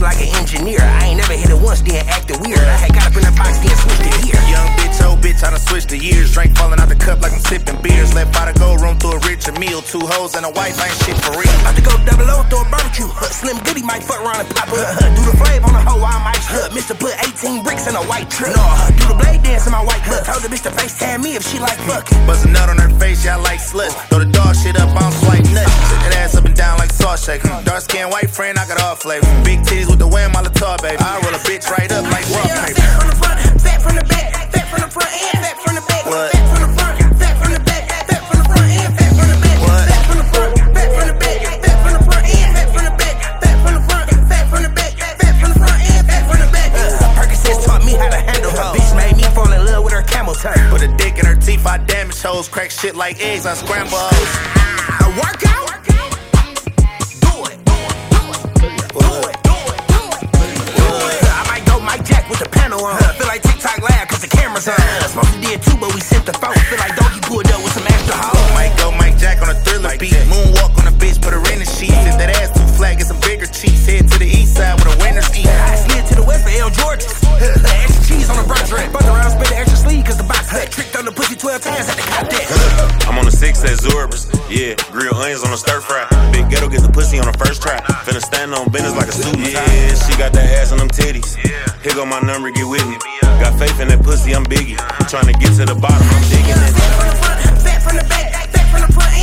like an engineer. I ain't never hit it once, then acted weird. I had got up in the box, then switched it here. Young bitch, old bitch, I done switched the years. Drink falling out the cup like I'm sipping beers. Left by the gold room through a richer meal. 2 hoes and a wife, ain't shit for real. About to go double O through a barbecue. Slim Goody might fuck around and pop up. Do the flave on the hoe, I might hook. Mr. put 18 bricks in a white truck. No, do the blade dance in my white hook. Told the bitch to FaceTime me if she like fucking. Buzz a nut on her face, yeah, I like sluts. Throw the dog shit up, I'm swipe nuts. That ass up and down like sauce shaker. Dark skin, white friend, I got all flavor. Big titties with the wham, Molotov, baby. I roll a bitch right up like rough paper. Fat from the front, fat from the back, fat from the front and fat from the back. What? Fat from the front, fat from the back, fat from the front and fat from the back. What? Fat from the front, fat from the back, fat from the front and fat from the back. Fat from the front, fat from the back, fat from the front and fat from the back. Percocets taught me how to handle her. Bitch made me fall in love with her camel toe. Put a dick in her teeth, I damage hoes. Crack shit like eggs, I scramble hoes. A workout? Jack with the panel on. Feel like TikTok live cause the camera's on. Supposed to did too, but we sent the phone. Feel like Donkey pulled up with some extra hoes. Might go Mike Jack on a Thriller beat. Moonwalk on a bitch, put her in the sheets. If that ass too flat, get some bigger cheese. Head to the east side with a winner's eat. I slid to the west for L. George's. Extra cheese on the brunch rack. Fuck around, spit the extra sleeve cause the box cut. Tricked on the pussy 12 times at the cop that. I'm on the 6 at Zorbers. Yeah, grill onions on a stir fry. Big ghetto get the pussy on the first try. Finna stand on business like a suit and tie. Yeah, she got that ass on them titties. Here go my number, get with me. Got faith in that pussy, I'm Biggie. Tryna get to the bottom, I'm digging it. Fat from the front, fat from the back, fat from the front.